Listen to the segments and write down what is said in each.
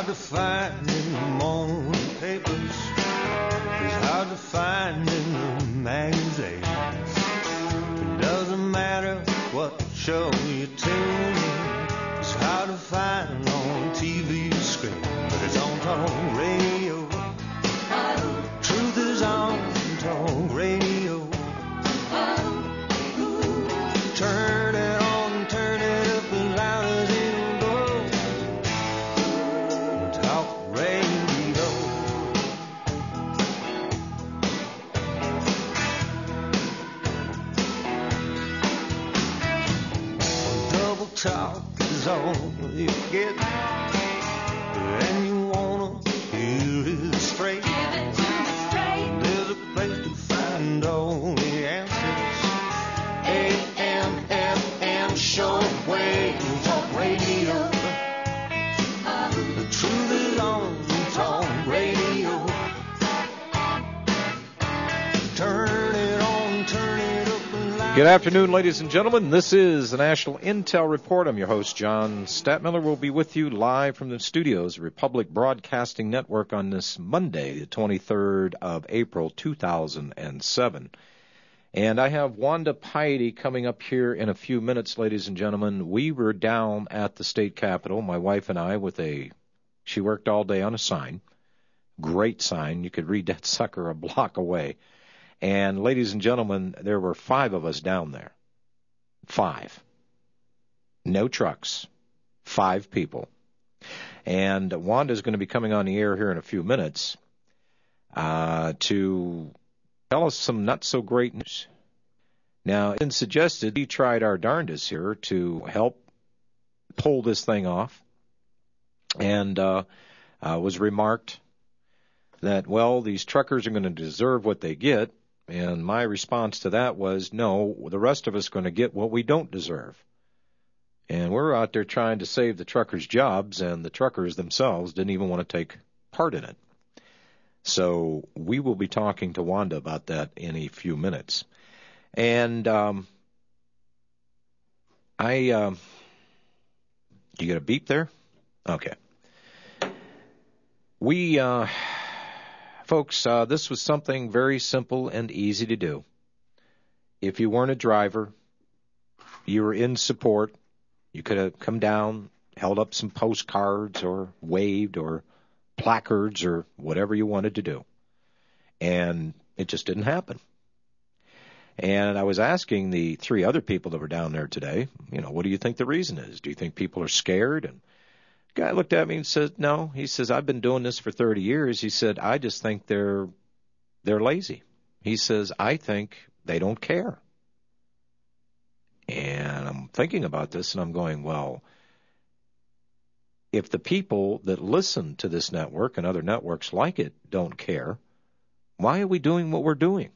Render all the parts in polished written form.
to find in the morning papers. It's hard to find in the magazines. It doesn't matter what show you tune in. It's hard to find on TV screen, but it's on talk radio. Truth is on talk radio. Turn it on, turn it up as loud as it'll go. Talk radio. Double talk is all you get, and you wanna hear it straight. There's a place to find all the answers. AM, FM, shortwave, talk radio. The truth is on talk radio. Turn it on, turn it up and loud. Good afternoon, ladies and gentlemen. This is the National Intel Report. I'm your host, John Statmiller. We'll be with you live from the studios of Republic Broadcasting Network on this Monday, the 23rd of April, 2007. And I have Wanda Piety coming up here in a few minutes, ladies and gentlemen. We were down at the state capitol, my wife and I, she worked all day on a sign. Great sign. You could read that sucker a block away. And ladies and gentlemen, there were 5 of us down there. 5. No trucks. 5 people. And Wanda's going to be coming on the air here in a few minutes to tell us some not-so-great news. Now, it's been suggested we tried our darndest here to help pull this thing off, and was remarked that, well, these truckers are going to deserve what they get, and my response to that was, no, the rest of us are going to get what we don't deserve. And we're out there trying to save the truckers' jobs, and the truckers themselves didn't even want to take part in it. So we will be talking to Wanda about that in a few minutes. And you get a beep there? Okay. Folks, this was something very simple and easy to do. If you weren't a driver, you were in support, you could have come down, held up some postcards or waved or placards or whatever you wanted to do. And it just didn't happen. And I was asking the 3 other people that were down there today, what do you think the reason is? Do you think people are scared? And the guy looked at me and said, no. He says, I've been doing this for 30 years. He said, I just think they're lazy. He says, I think they don't care. And I'm thinking about this, and I'm going, well, if the people that listen to this network and other networks like it don't care, why are we doing what we're doing?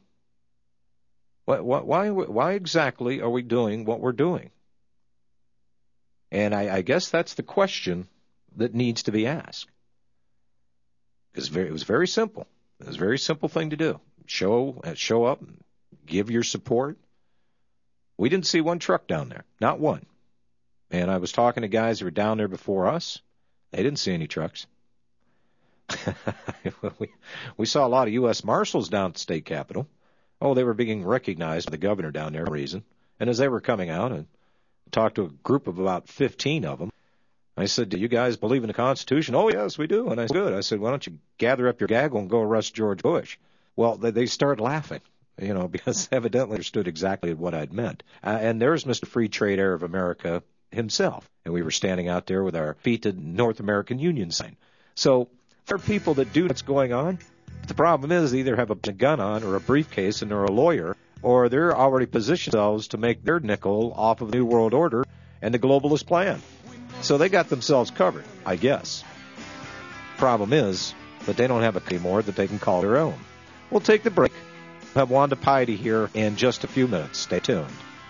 Why exactly are we doing what we're doing? And I guess that's the question that needs to be asked. Because it was very simple. It was a very simple thing to do. Show up and give your support. We didn't see one truck down there, not one. And I was talking to guys who were down there before us. They didn't see any trucks. We saw a lot of U.S. Marshals down at the state capitol. Oh, they were being recognized by the governor down there for a reason. And as they were coming out, and talked to a group of about 15 of them, I said, do you guys believe in the Constitution? Oh, yes, we do. And I said, good. I said, why don't you gather up your gaggle and go arrest George Bush? Well, they started laughing, because evidently understood exactly what I'd meant. And there's Mr. Free Trade Air of America himself. And we were standing out there with our feet to North American Union sign. So there are people that do what's going on. But the problem is they either have a gun on or a briefcase and they're a lawyer, or they're already positioned themselves to make their nickel off of the New World Order and the globalist plan. So they got themselves covered, I guess. Problem is that they don't have a anymore that they can call their own. We'll take the break. We'll have Wanda Piety here in just a few minutes. Stay tuned.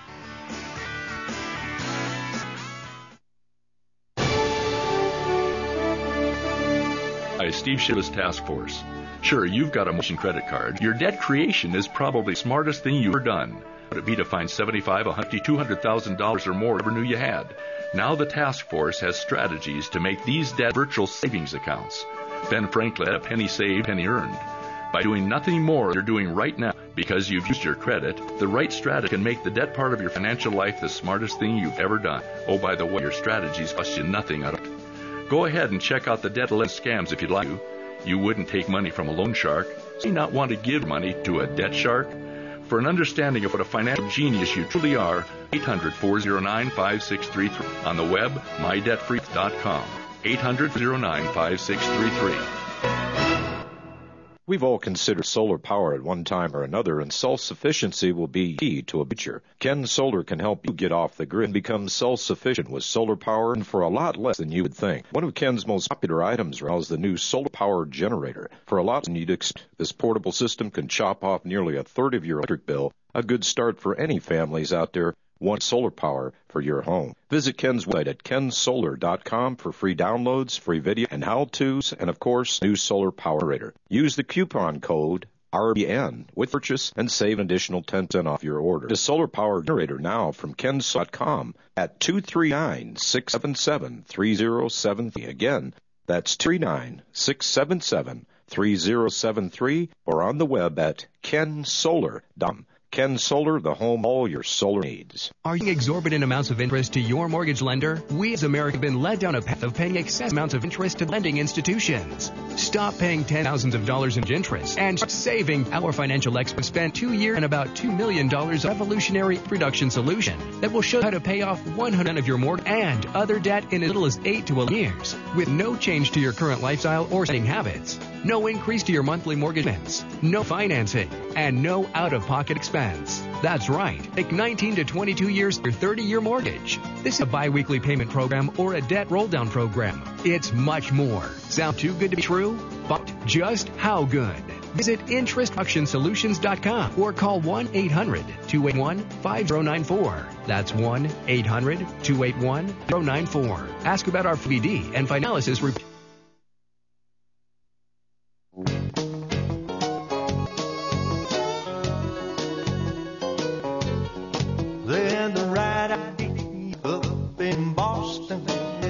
Steve Shivas Task Force. Sure, you've got a motion credit card. Your debt creation is probably the smartest thing you've ever done. would it be to find $75,000, $150,000, $200,000 or more ever knew you had? Now the task force has strategies to make these debt virtual savings accounts. Ben Franklin had a penny saved, penny earned. By doing nothing more than you're doing right now because you've used your credit, the right strategy can make the debt part of your financial life the smartest thing you've ever done. Oh, by the way, your strategies cost you nothing out of it. Go ahead and check out the debt lend scams if you'd like to. You wouldn't take money from a loan shark. Do you not want to give money to a debt shark? For an understanding of what a financial genius you truly are, 800-409-5633. On the web, mydebtfree.com. 800-409-5633. We've all considered solar power at one time or another, and self-sufficiency will be key to a future. Ken Solar can help you get off the grid and become self-sufficient with solar power, and for a lot less than you would think. One of Ken's most popular items is the new solar power generator. For a lot less than you'd expect, this portable system can chop off nearly a third of your electric bill. A good start for any families out there want solar power for your home. Visit Ken's website at kensolar.com for free downloads, free video, and how-tos, and of course, new solar power generator. Use the coupon code RBN with purchase and save an additional 10% off your order. The solar power generator now from kensolar.com at 239-677-3073. Again, that's 239-677-3073, or on the web at kensolar.com. Ken Solar, the home of all your solar needs. Are you paying exorbitant amounts of interest to your mortgage lender? We as America have been led down a path of paying excess amounts of interest to lending institutions. Stop paying thousands of dollars in interest and start saving. Our financial experts spent 2 years and about $2 million on a revolutionary reduction solution that will show you how to pay off 100% of your mortgage and other debt in as little as 8 to 11 years with no change to your current lifestyle or spending habits. No increase to your monthly mortgage payments, no financing, and no out-of-pocket expense. That's right. Take 19 to 22 years for your 30-year mortgage. This is a bi-weekly payment program or a debt roll-down program. It's much more. Sound too good to be true? But just how good? Visit interestreductionsolutions.com or call 1-800-281-5094. That's 1-800-281-5094. Ask about our FVD and finalysis report. They had the right idea up in Boston,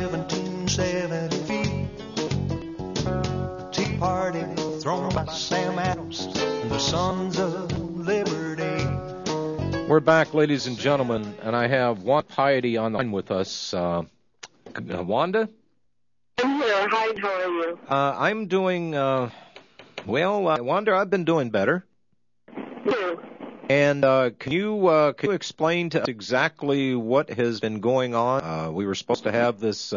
1773. The Tea Party thrown by Sam Adams and the Sons of Liberty. We're back, ladies and gentlemen, and I have Wanda Piety on the line with us. Wanda? I'm here. Hi, how are you? I'm doing, Wanda, I've been doing better. You. And can you explain to us exactly what has been going on? We were supposed to have this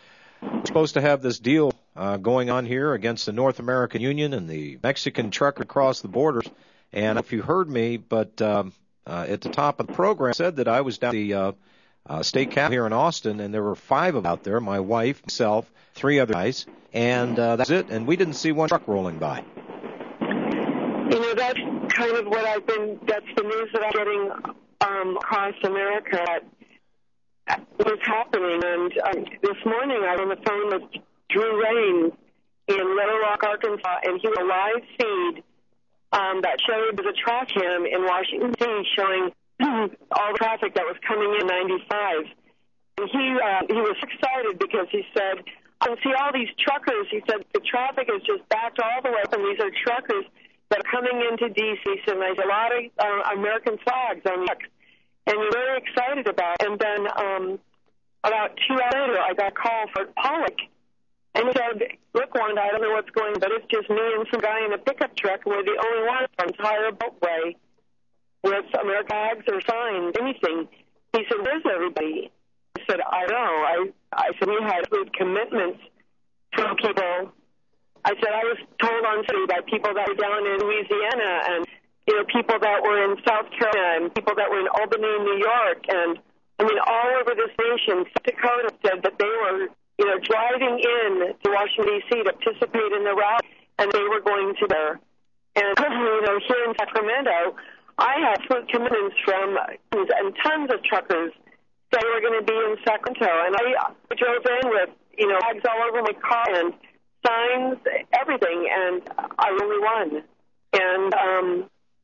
deal going on here against the North American Union and the Mexican trucker across the borders. And if you heard me, but at the top of the program, I said that I was down at the state capitol here in Austin, and there were 5 of us out there, my wife, myself, 3 other guys, and that's it. And we didn't see one truck rolling by. You know, that's kind of what that's the news that I'm getting across America. What's happening. And this morning I was on the phone with Drew Rain in Little Rock, Arkansas, and he was a live feed that showed the track cam in Washington, D.C. showing all the traffic that was coming in 95. And he was excited because he said, I can see all these truckers. He said, the traffic is just backed all the way up, and these are truckers that are coming into D.C., and there's a lot of American flags on the trucks. And we're very excited about it. And then about 2 hours later, I got a call from Pollock, and he said, look, Wanda, I don't know what's going on, but it's just me and some guy in a pickup truck, and we're the only ones on the entire beltway with American flags or signs, anything. He said, where's everybody? I said, I know. I said, we had good commitments from people. I said, I was told on Sunday by people that were down in Louisiana and, you know, people that were in South Carolina and people that were in Albany, New York, and, I mean, all over this nation. South Dakota said that they were, you know, driving in to Washington, D.C. to participate in the rally, and they were going to there. And, you know, here in Sacramento, I had food commitments from and tons of truckers that were going to be in Sacramento. And I drove in with, you know, flags all over my car and signs, everything, and I only won. And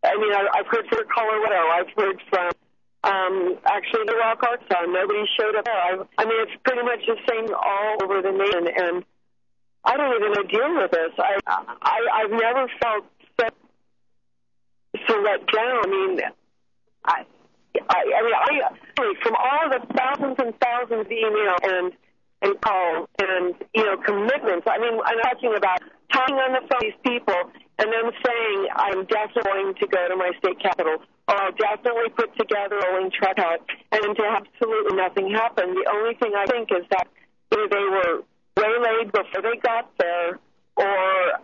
I mean, I've heard from Colorado. I've heard from actually the Rock Arkansas. Nobody showed up there. I mean, it's pretty much the same all over the nation, and I don't even know how to deal with this. I've never felt so let down. I mean, I from all the thousands and thousands of emails and calls and, commitments. I mean, I'm talking about talking on the phone to these people and them saying, I'm definitely going to go to my state capital, or I'll definitely put together a rolling truck out, and to have absolutely nothing happen. The only thing I think is that either they were waylaid before they got there, or,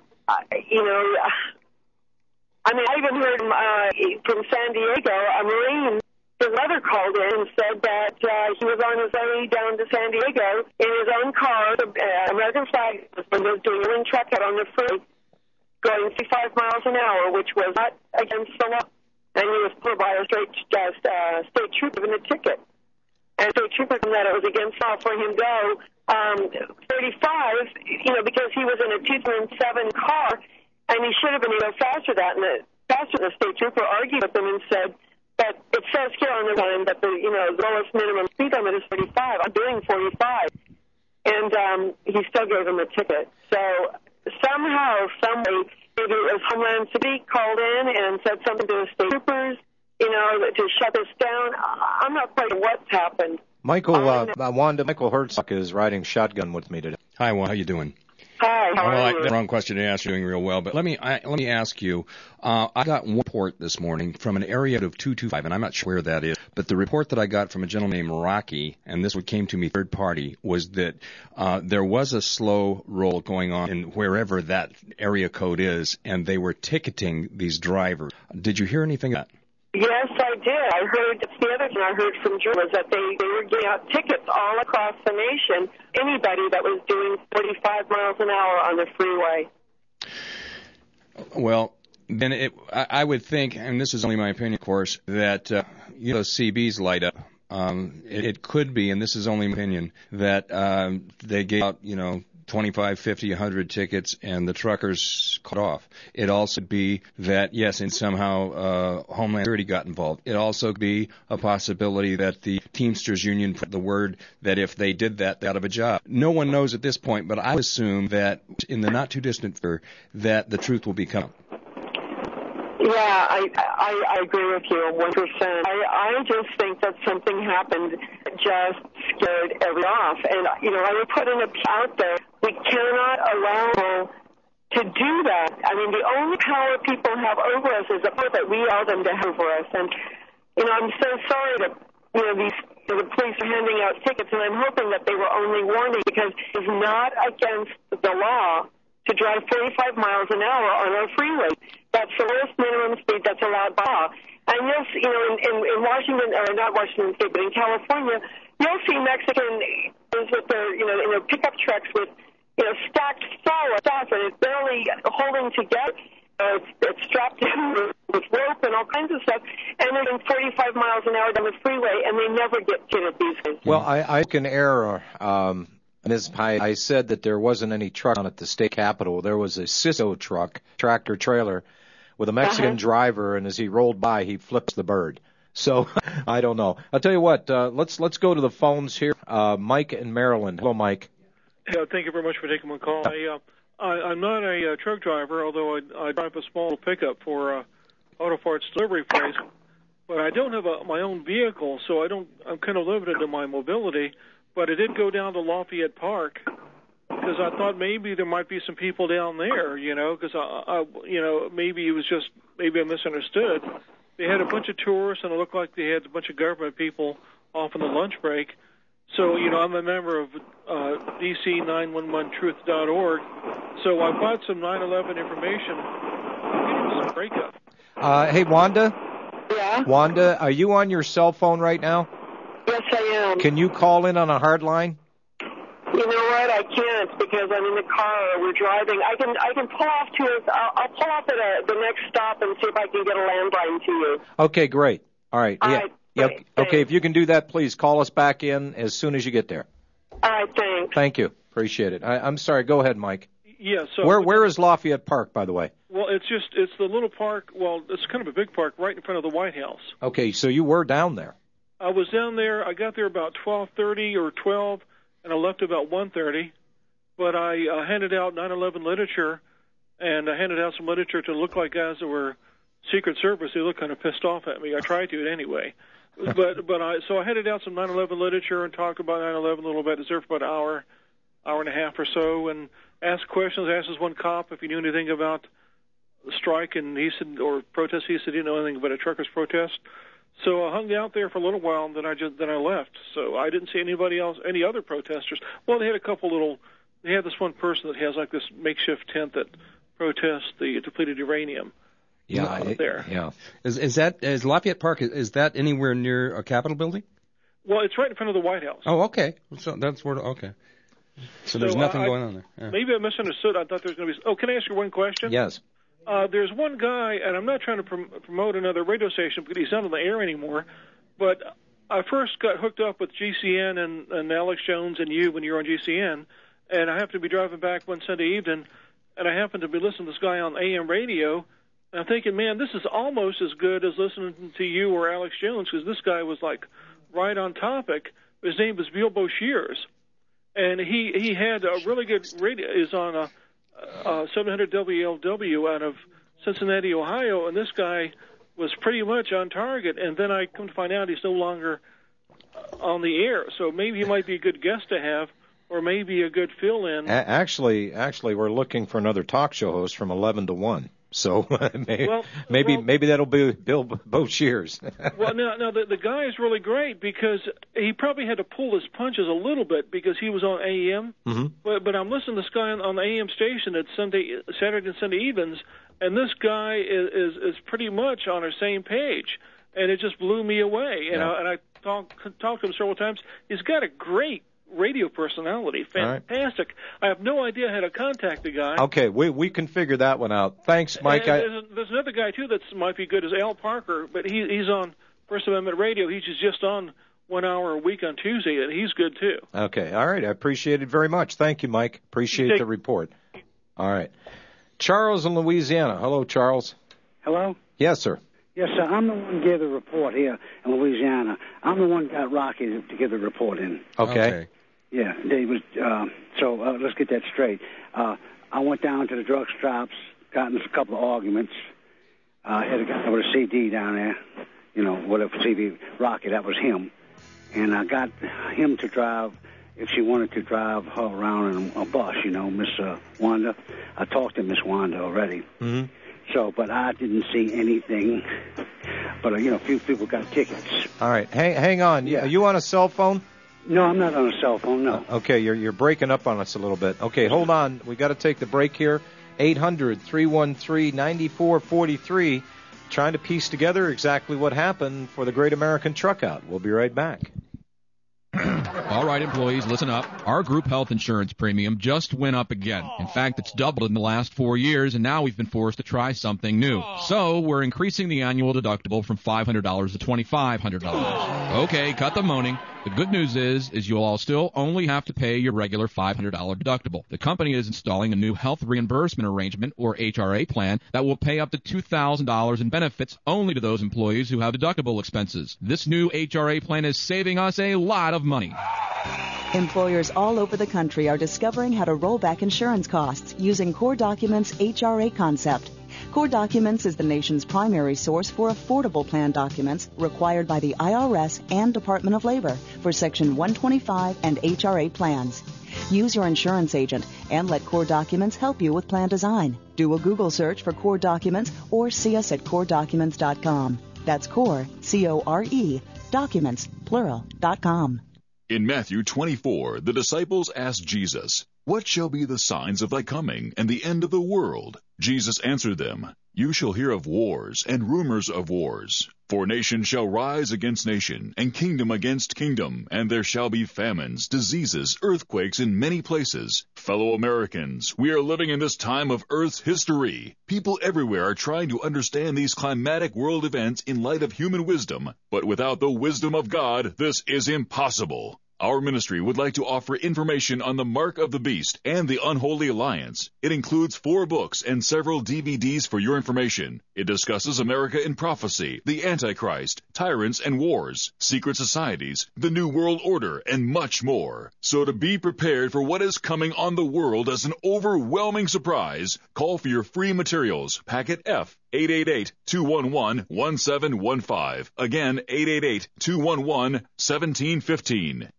I mean, I even heard from San Diego, a Marine, his mother called in and said that he was on his way down to San Diego in his own car, the American flag, and was doing a rolling truck out on the freeway, going 55 miles an hour, which was not against the law. And he was pulled by a state trooper given a ticket. And the state trooper said that it was against law for him to go 35, because he was in a 2007 car, and he should have been able to go faster than that. And the state trooper argued with him and said, but it says here on the line that the lowest minimum speed limit is 35. I'm doing 45. And he still gave him a ticket. So somehow, somebody, maybe it was Homeland Security, called in and said something to the state troopers, to shut this down. I'm not quite sure what's happened. Michael Herzog is riding shotgun with me today. Hi, Wanda. How you doing? Hi, how are you? The wrong question to ask. You're doing real well, but let me ask you. I got one report this morning from an area of 225, and I'm not sure where that is, but the report that I got from a gentleman named Rocky, and this came to me third party, was that there was a slow roll going on in wherever that area code is, and they were ticketing these drivers. Did you hear anything of that? Yes, I did. I heard the other thing I heard from Drew was that they were giving out tickets all across the nation, anybody that was doing 45 miles an hour on the freeway. Well, then I would think, and this is only my opinion, of course, that CBs light up. It could be, and this is only my opinion, that they gave out, 25, 50, 100 tickets, and the truckers cut off. It also could be that, yes, and somehow Homeland Security got involved. It also could be a possibility that the Teamsters Union put the word that if they did that, they're out of a job. No one knows at this point, but I assume that in the not-too-distant future, that the truth will become out. Yeah, I agree with you 100%. I just think that something happened that just scared everyone off. And, I would put an appeal out there. We cannot allow people to do that. I mean, the only power people have over us is the power that we allow them to have over us. And, I'm so sorry that, the police are handing out tickets, and I'm hoping that they were only warning, because it's not against the law to drive 45 miles an hour on our freeway. That's the lowest minimum speed that's allowed by law. And you'll see, in Washington, or not Washington State, but in California, you'll see Mexicans with their, in their pickup trucks with, stacked full of stuff, and it's barely holding together. It's strapped in with rope and all kinds of stuff, and they're doing 45 miles an hour down the freeway, and they never get hit these days. Well, I can err. I said that there wasn't any truck on at the state capitol. There was a Cisco truck, tractor trailer, with a Mexican driver, and as he rolled by, he flips the bird. So I don't know. I'll tell you what. Let's go to the phones here. Mike in Maryland. Hello, Mike. Yeah, thank you very much for taking my call. I'm not a truck driver, although I drive a small pickup for auto parts delivery place. But I don't have my own vehicle, so I'm kind of limited in my mobility. But I did go down to Lafayette Park because I thought maybe there might be some people down there, because maybe I misunderstood. They had a bunch of tourists, and it looked like they had a bunch of government people off on the lunch break. So, I'm a member of DC911truth.org. So I bought some 9/11 information. I'm getting some breakup. Hey, Wanda? Yeah? Wanda, are you on your cell phone right now? Yes, I am. Can you call in on a hard line? You know what? I can't because I'm in the car. We're driving. I can pull off I'll pull off at the next stop and see if I can get a landline to you. Okay, great. All right. All yeah. right. Yep. Okay, if you can do that, please call us back in as soon as you get there. All right, thanks. Thank you. Appreciate it. I'm sorry. Go ahead, Mike. Yeah. So where is Lafayette Park, by the way? Well, it's the little park. Well, it's kind of a big park right in front of the White House. Okay, so you were down there. I was down there. I got there about 12:30 or 12, and I left about 1:30. But I handed out 9/11 literature, and I handed out some literature to look like guys that were Secret Service. They looked kind of pissed off at me. I tried to anyway. But I handed out some 9/11 literature and talked about 9/11 a little bit. I was there for about an hour and a half or so, and asked questions. I asked this one cop if he knew anything about the strike, and he said, or protest. He said he didn't know anything about a truckers' protest. So I hung out there for a little while, and then I left. So I didn't see anybody else, any other protesters. Well, they had a couple little. They had this one person that has like this makeshift tent that protests the depleted uranium. Yeah, there. Yeah. Is Lafayette Park? Is that anywhere near a Capitol building? Well, it's right in front of the White House. Oh, okay. So that's where. Okay. So there's nothing going on there. Yeah. Maybe I misunderstood. I thought there was going to be. Oh, can I ask you one question? Yes. There's one guy, and I'm not trying to promote another radio station because he's not on the air anymore, but I first got hooked up with GCN and Alex Jones and you when you were on GCN, and I happened to be driving back one Sunday evening, and I happened to be listening to this guy on AM radio, and I'm thinking, man, this is almost as good as listening to you or Alex Jones, because this guy was like right on topic. His name was Bilbo Shears, and he had a really good radio. Is on a 700 WLW out of Cincinnati, Ohio, and this guy was pretty much on target. And then I come to find out he's no longer on the air, so maybe he might be a good guest to have, or maybe a good fill-in. Actually, we're looking for another talk show host from 11 to 1. So maybe that'll be Bilbo Shears. Well, no, the guy is really great because he probably had to pull his punches a little bit because he was on AM. Mm-hmm. But I'm listening to this guy on the AM station at Saturday and Sunday evenings, and this guy is pretty much on our same page, and it just blew me away. And I talked to him several times. He's got a great radio personality. Fantastic. Right. I have no idea how to contact the guy. Okay, we can figure that one out. Thanks, Mike. There's another guy, too, that might be good, is Al Parker, but he's on First Amendment Radio. He's just on 1 hour a week on Tuesday, and he's good, too. Okay, all right. I appreciate it very much. Thank you, Mike. Appreciate the report. All right. Charles in Louisiana. Hello, Charles. Hello? Yes, sir. Yes, sir. I'm the one who gave the report here in Louisiana. I'm the one who got Rocky to give the report in. Okay. Yeah, they was. So let's get that straight. I went down to the drug stops, got in a couple of arguments. Had a guy with a CD down there, whatever CD, Rocky, that was him. And I got him to drive, if she wanted to drive her around in a bus, Miss Wanda. I talked to Miss Wanda already. Mm-hmm. So, but I didn't see anything. But, a few people got tickets. All right. Hang on. Yeah. Are you on a cell phone? No, I'm not on a cell phone, no. Okay, you're breaking up on us a little bit. Okay, hold on. We got to take the break here. 800-313-9443. Trying to piece together exactly what happened for the Great American Truck Out. We'll be right back. All right, employees, listen up. Our group health insurance premium just went up again. In fact, it's doubled in the last 4 years, and now we've been forced to try something new. So we're increasing the annual deductible from $500 to $2,500. Okay, cut the moaning. The good news is you'll all still only have to pay your regular $500 deductible. The company is installing a new health reimbursement arrangement, or HRA plan, that will pay up to $2,000 in benefits only to those employees who have deductible expenses. This new HRA plan is saving us a lot of money. Employers all over the country are discovering how to roll back insurance costs using Core Documents' HRA concept. Core Documents is the nation's primary source for affordable plan documents required by the IRS and Department of Labor for Section 125 and HRA plans. Use your insurance agent and let Core Documents help you with plan design. Do a Google search for Core Documents or see us at CoreDocuments.com. That's Core, C-O-R-E, Documents, plural.com. In Matthew 24, the disciples asked Jesus, "What shall be the signs of thy coming and the end of the world?" Jesus answered them, "You shall hear of wars and rumors of wars. For nation shall rise against nation, and kingdom against kingdom, and there shall be famines, diseases, earthquakes in many places. Fellow Americans, we are living in this time of Earth's history. People everywhere are trying to understand these climatic world events in light of human wisdom, but without the wisdom of God, this is impossible. Our ministry would like to offer information on the Mark of the Beast and the Unholy Alliance. It includes 4 books and several DVDs for your information. It discusses America in prophecy, the Antichrist, tyrants and wars, secret societies, the New World Order, and much more. So to be prepared for what is coming on the world as an overwhelming surprise, call for your free materials. Packet F, 888-211-1715. Again, 888-211-1715.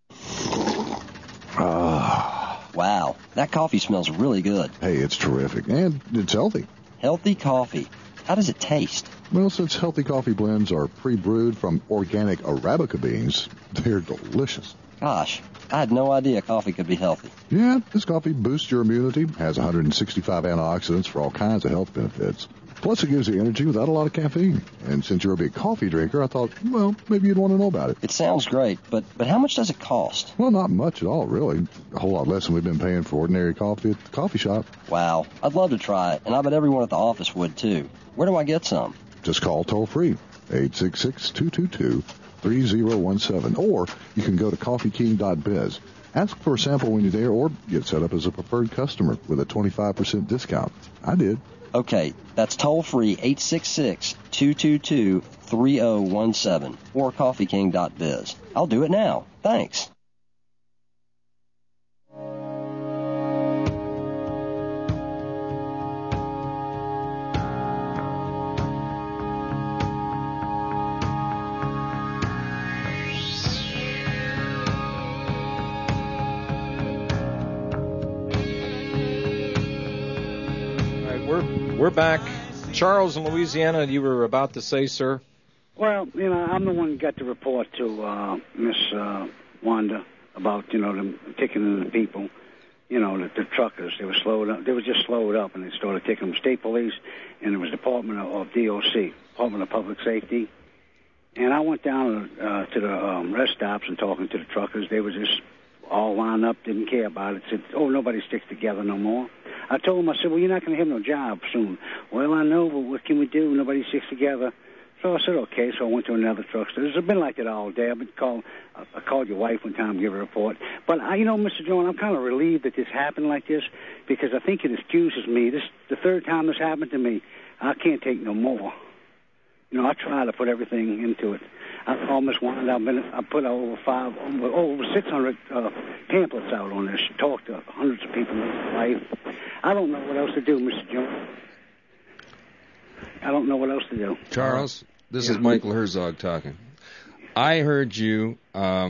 Wow, that coffee smells really good. Hey, it's terrific, and it's healthy. Healthy coffee. How does it taste? Well, since healthy coffee blends are pre-brewed from organic Arabica beans, they're delicious. Gosh, I had no idea coffee could be healthy. Yeah, this coffee boosts your immunity, has 165 antioxidants for all kinds of health benefits. Plus, it gives you energy without a lot of caffeine. And since you're a big coffee drinker, I thought, well, maybe you'd want to know about it. It sounds great, but how much does it cost? Well, not much at all, really. A whole lot less than we've been paying for ordinary coffee at the coffee shop. Wow, I'd love to try it, and I bet everyone at the office would, too. Where do I get some? Just call toll-free, 866-222-3017. Or you can go to coffeeking.biz. Ask for a sample when you're there, or get set up as a preferred customer with a 25% discount. I did. Okay, that's toll-free 866-222-3017 or coffeeking.biz. I'll do it now. Thanks. We're back. Charles in Louisiana, you were about to say, sir? Well, I'm the one who got the report to Miss Wanda about, them ticketing the people, the truckers. They were slowed up. They were just slowed up, and they started ticketing them. State Police, and it was Department of DOC, Department of Public Safety. And I went down to the rest stops and talking to the truckers. They were just all lined up, didn't care about it. Said, nobody sticks together no more. I told him, I said, well, you're not going to have no job soon. Well, I know, but what can we do? Nobody sticks together. So I said, okay. So I went to another truck store. It's been like that all day. I called your wife one time to give a report. But, Mr. Jones, I'm kind of relieved that this happened like this because I think it excuses me. This the third time this happened to me. I can't take no more. I try to put everything into it. I called Miss Wanda. I put over 600 pamphlets out on this. Talked to hundreds of people in my life. I don't know what else to do, Mr. Jones. I don't know what else to do. Charles, this is Michael Herzog talking. I heard you, I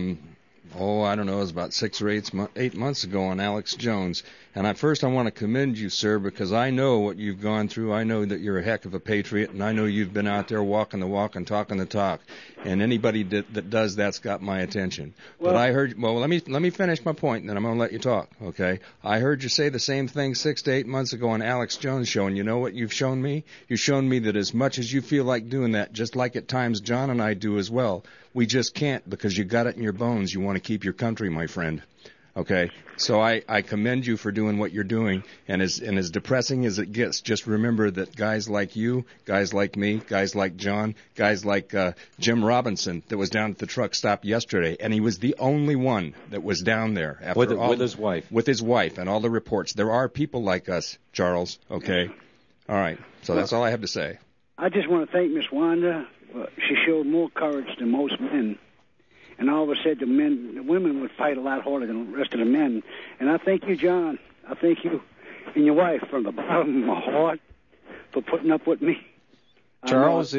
don't know, it was about 6 or 8 months ago on Alex Jones. And I want to commend you, sir, because I know what you've gone through. I know that you're a heck of a patriot, and I know you've been out there walking the walk and talking the talk. And anybody that does that's got my attention. Well, but I heard. Well, let me finish my point, and then I'm going to let you talk. Okay? I heard you say the same thing 6 to 8 months ago on Alex Jones' show, and you know what you've shown me? You've shown me that as much as you feel like doing that, just like at times John and I do as well, we just can't because you got it in your bones. You want to keep your country, my friend. Okay, so I commend you for doing what you're doing, and as depressing as it gets, just remember that guys like you, guys like me, guys like John, guys like Jim Robinson that was down at the truck stop yesterday, and he was the only one that was down there after with his wife. With his wife and all the reports. There are people like us, Charles, okay? All right, so that's all I have to say. I just want to thank Miss Wanda. She showed more courage than most men. And all of a sudden, the women would fight a lot harder than the rest of the men. And I thank you, John. I thank you and your wife from the bottom of my heart for putting up with me. Charles,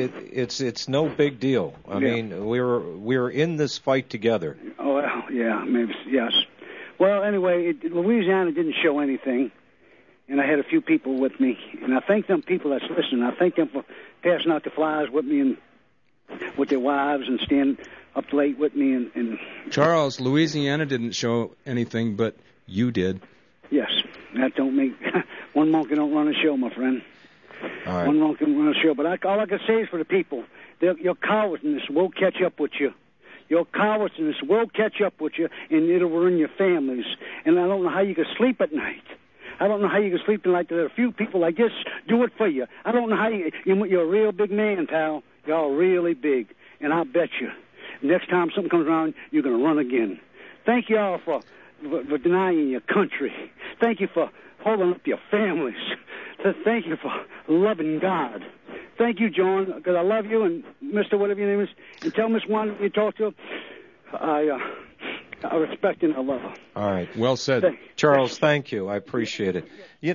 it's no big deal. I mean, we're in this fight together. Oh, well, yeah, maybe, yes. Well, anyway, Louisiana didn't show anything, and I had a few people with me. And I thank them people that's listening. I thank them for passing out the flyers with me and with their wives and staying up late with me. And Charles, Louisiana didn't show anything, but you did. Yes, that don't make one monkey don't run a show, my friend. All right. One monkey don't run a show. But all I can say is for the people, your cowardness will catch up with you. Your cowardness will catch up with you, and it'll ruin your families. And I don't know how you can sleep at night. I don't know how you can sleep at night. There are a few people like this do it for you. I don't know how you're a real big man, pal. You're really big, and I'll bet you next time something comes around, you're going to run again. Thank you all for denying your country. Thank you for holding up your families. Thank you for loving God. Thank you, John, because I love you, and Mr. whatever your name is, and tell Miss Wanda you talk to her, I respect and I love her. All right. Well said. Charles, thank you. I appreciate it.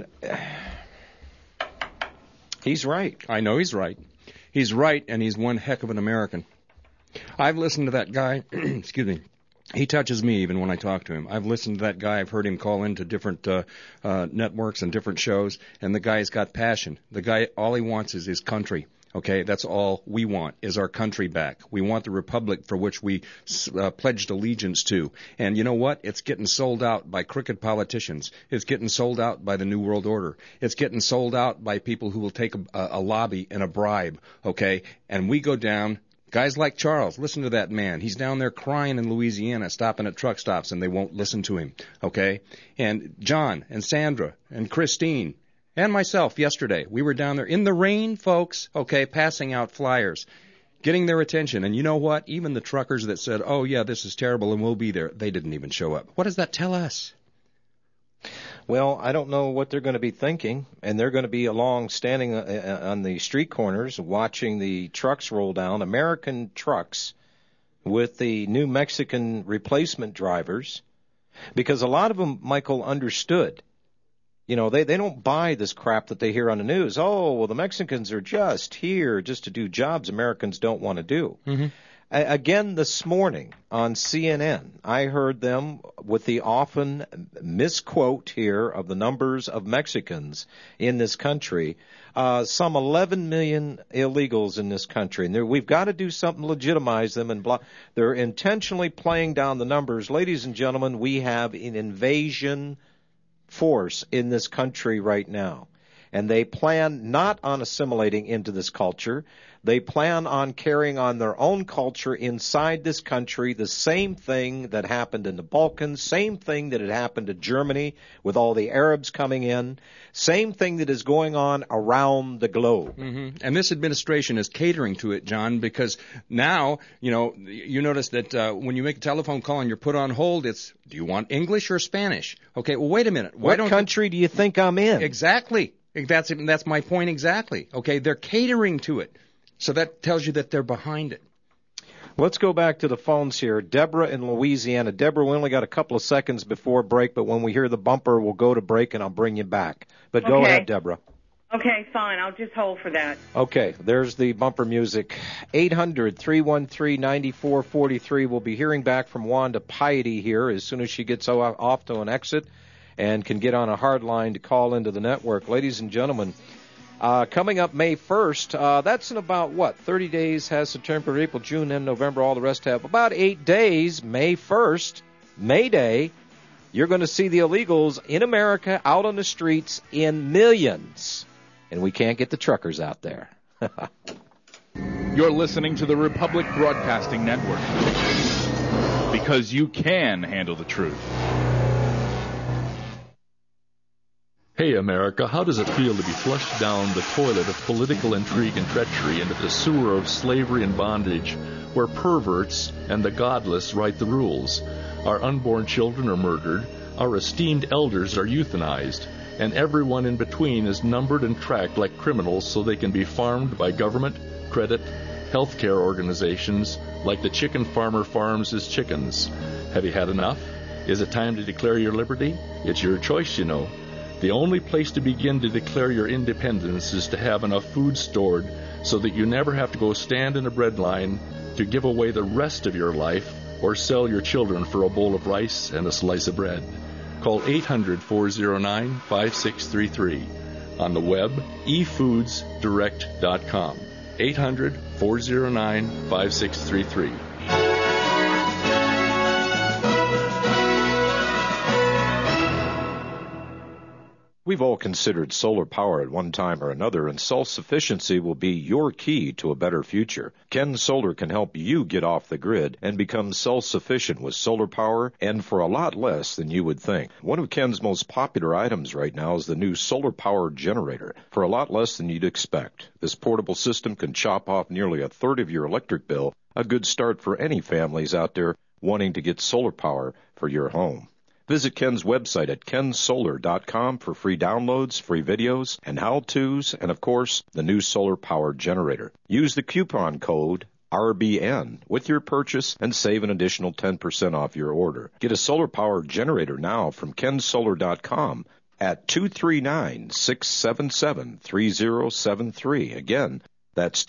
He's right. I know he's right. He's right, and he's one heck of an American. I've listened to that guy. Excuse me. He touches me even when I talk to him. I've listened to that guy. I've heard him call into different networks and different shows, and the guy's got passion. The guy, all he wants is his country. Okay, that's all we want is our country back. We want the republic for which we pledged allegiance to. And you know what? It's getting sold out by crooked politicians. It's getting sold out by the New World Order. It's getting sold out by people who will take a lobby and a bribe. Okay, and we go down. Guys like Charles, listen to that man. He's down there crying in Louisiana, stopping at truck stops, and they won't listen to him. Okay, and John and Sandra and Christine. And myself yesterday, we were down there in the rain, folks, okay, passing out flyers, getting their attention. And you know what? Even the truckers that said, oh, yeah, this is terrible and we'll be there, they didn't even show up. What does that tell us? Well, I don't know what they're going to be thinking, and they're going to be along standing on the street corners watching the trucks roll down, American trucks with the New Mexican replacement drivers, because a lot of them, Michael, understood. You know, they don't buy this crap that they hear on the news. Oh, well, the Mexicans are just here just to do jobs Americans don't want to do. Mm-hmm. Again, this morning on CNN, I heard them with the often misquote here of the numbers of Mexicans in this country. Some 11 million illegals in this country. And we've got to do something to legitimize them. And they're intentionally playing down the numbers. Ladies and gentlemen, we have an invasion force in this country right now. And they plan not on assimilating into this culture. They plan on carrying on their own culture inside this country, the same thing that happened in the Balkans, same thing that had happened to Germany with all the Arabs coming in, same thing that is going on around the globe. Mm-hmm. And this administration is catering to it, John, because now, you know, you notice that when you make a telephone call and you're put on hold, it's, do you want English or Spanish? Okay, well, wait a minute. What country do you think I'm in? Exactly. That's my point exactly. Okay, they're catering to it. So that tells you that they're behind it. Let's go back to the phones here. Deborah in Louisiana. Deborah, we only got a couple of seconds before break, but when we hear the bumper, we'll go to break and I'll bring you back. But go ahead, Deborah. Okay, fine. I'll just hold for that. Okay, there's the bumper music. 800-313-9443. We'll be hearing back from Wanda Piety here as soon as she gets off to an exit and can get on a hard line to call into the network. Ladies and gentlemen, coming up May 1st, that's in about, 30 days, has September, April, June, and November. All the rest have about 8 days. May 1st, May Day, you're going to see the illegals in America out on the streets in millions. And we can't get the truckers out there. You're listening to the Republic Broadcasting Network, because you can handle the truth. Hey, America, how does it feel to be flushed down the toilet of political intrigue and treachery into the sewer of slavery and bondage, where perverts and the godless write the rules? Our unborn children are murdered, our esteemed elders are euthanized, and everyone in between is numbered and tracked like criminals so they can be farmed by government, credit, healthcare organizations, like the chicken farmer farms his chickens. Have you had enough? Is it time to declare your liberty? It's your choice, you know. The only place to begin to declare your independence is to have enough food stored so that you never have to go stand in a bread line to give away the rest of your life or sell your children for a bowl of rice and a slice of bread. Call 800-409-5633. On the web, efoodsdirect.com. 800-409-5633. We've all considered solar power at one time or another, and self-sufficiency will be your key to a better future. Ken Solar can help you get off the grid and become self-sufficient with solar power, and for a lot less than you would think. One of Ken's most popular items right now is the new solar power generator, for a lot less than you'd expect. This portable system can chop off nearly a third of your electric bill, a good start for any families out there wanting to get solar power for your home. Visit Ken's website at kensolar.com for free downloads, free videos, and how-tos, and of course, the new solar power generator. Use the coupon code RBN with your purchase and save an additional 10% off your order. Get a solar power generator now from kensolar.com at 239-677-3073. Again, that's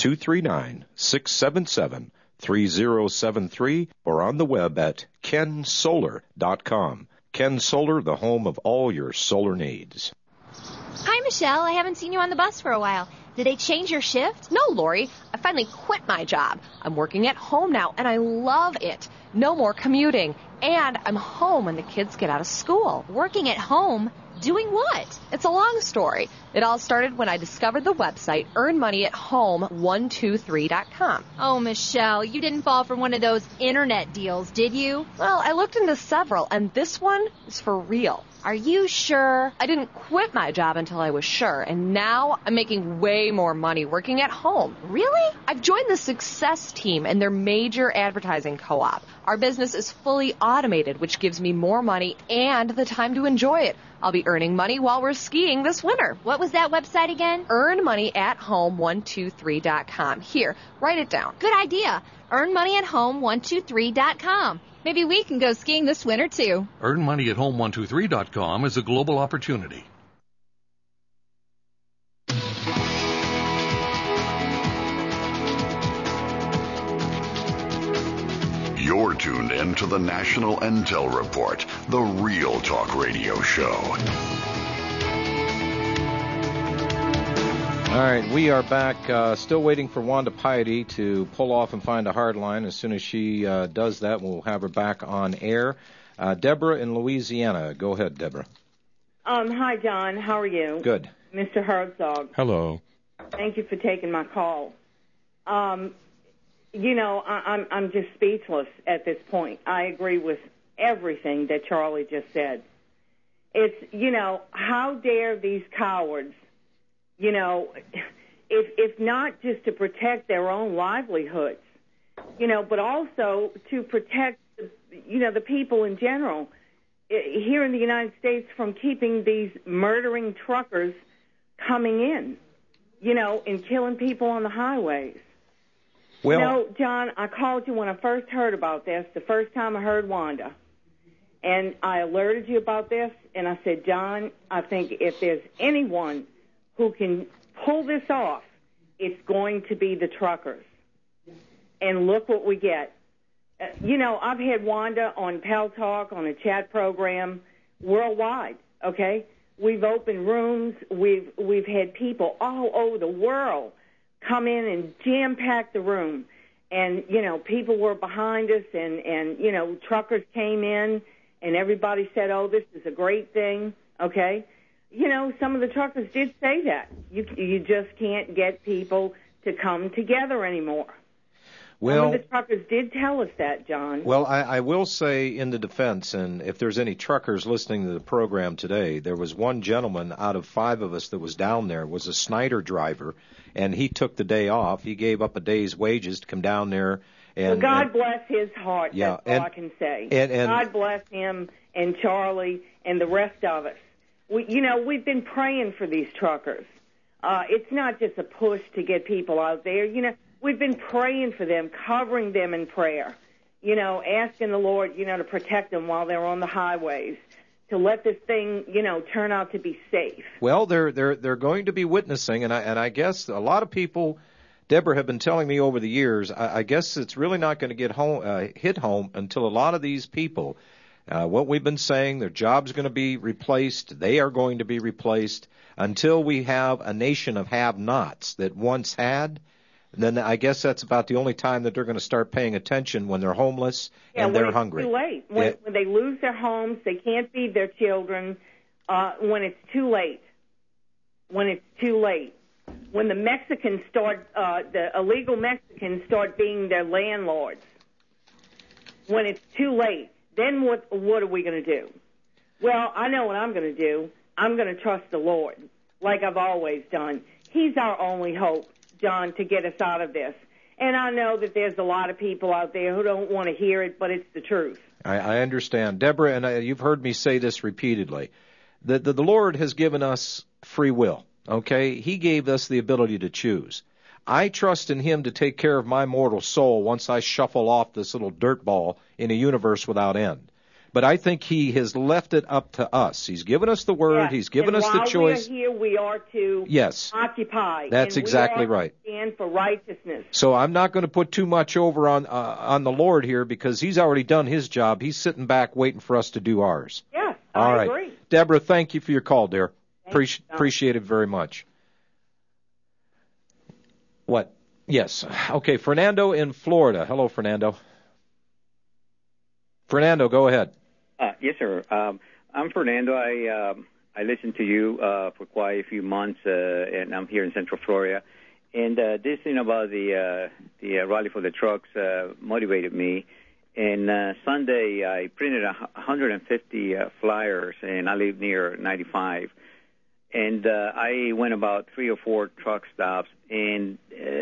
239-677-3073 or on the web at kensolar.com. Ken Solar, the home of all your solar needs. Hi, Michelle. I haven't seen you on the bus for a while. Did they change your shift? No, Lori. I finally quit my job. I'm working at home now, and I love it. No more commuting. And I'm home when the kids get out of school. Working at home? Doing what? It's a long story. It all started when I discovered the website earnmoneyathome123.com. Oh, Michelle, you didn't fall for one of those internet deals, did you? Well, I looked into several, and this one is for real. Are you sure? I didn't quit my job until I was sure, and now I'm making way more money working at home. Really? I've joined the Success Team and their major advertising co-op. Our business is fully automated, which gives me more money and the time to enjoy it. I'll be earning money while we're skiing this winter. What was that website again? earnmoneyathome123.com. Here, write it down. Good idea. earnmoneyathome123.com. Maybe we can go skiing this winter, too. earnmoneyathome123.com is a global opportunity. You're tuned in to the National Intel Report, the Real Talk Radio Show. All right, we are back. Still waiting for Wanda Piety to pull off and find a hard line. As soon as she does that, we'll have her back on air. Deborah in Louisiana. Go ahead, Deborah. Hi, John. How are you? Good. Mr. Herzog. Hello. Thank you for taking my call. I'm just speechless at this point. I agree with everything that Charlie just said. It's, how dare these cowards, if not just to protect their own livelihoods, but also to protect, the people in general here in the United States from keeping these murdering truckers coming in, and killing people on the highways. Well, John, I called you when I first heard about this, the first time I heard Wanda. And I alerted you about this, and I said, John, I think if there's anyone who can pull this off, it's going to be the truckers. And look what we get. I've had Wanda on Pal Talk, on a chat program, worldwide, okay? We've opened rooms. We've had people all over the world come in and jam-pack the room. And, people were behind us, and truckers came in, and everybody said, oh, this is a great thing, okay? Some of the truckers did say that. You just can't get people to come together anymore. Well, some of the truckers did tell us that, John. Well, I will say in the defense, and if there's any truckers listening to the program today, there was one gentleman out of 5 of us that was down there, was a Snyder driver, and he took the day off. He gave up a day's wages to come down there. And God bless his heart, yeah, that's all I can say. And God bless him and Charlie and the rest of us. We've been praying for these truckers. It's not just a push to get people out there. We've been praying for them, covering them in prayer, asking the Lord, to protect them while they're on the highways, to let this thing, turn out to be safe. Well, they're going to be witnessing, and I guess a lot of people, Deborah, have been telling me over the years, I guess it's really not going to get hit home until a lot of these people, what we've been saying, their job's going to be replaced, they are going to be replaced, until we have a nation of have-nots that once had. Then I guess that's about the only time that they're going to start paying attention, when they're homeless and they're hungry. It's too late. When they lose their homes, they can't feed their children. When it's too late. When it's too late. When the Mexicans the illegal Mexicans start being their landlords. When it's too late, then what are we going to do? Well, I know what I'm going to do. I'm going to trust the Lord, like I've always done. He's our only hope, John, to get us out of this. And I know that there's a lot of people out there who don't want to hear it, but it's the truth. I understand. Deborah, and you've heard me say this repeatedly. The Lord has given us free will, okay? He gave us the ability to choose. I trust in Him to take care of my mortal soul once I shuffle off this little dirt ball in a universe without end. But I think He has left it up to us. He's given us the Word. Yes. He's given us the choice. While we are here, we are to occupy. That's exactly and we are right. To stand for righteousness. So I'm not going to put too much over on the Lord here because He's already done His job. He's sitting back waiting for us to do ours. Yes, I agree. Deborah, thank you for your call, dear. Appreciate it very much. What? Yes. Okay, Fernando in Florida. Hello, Fernando. Fernando, go ahead. Yes, sir. I'm Fernando. I listened to you for quite a few months, and I'm here in Central Florida. And this thing about the rally for the trucks motivated me. And Sunday, I printed 150 flyers, and I live near 95. And I went about 3 or 4 truck stops, and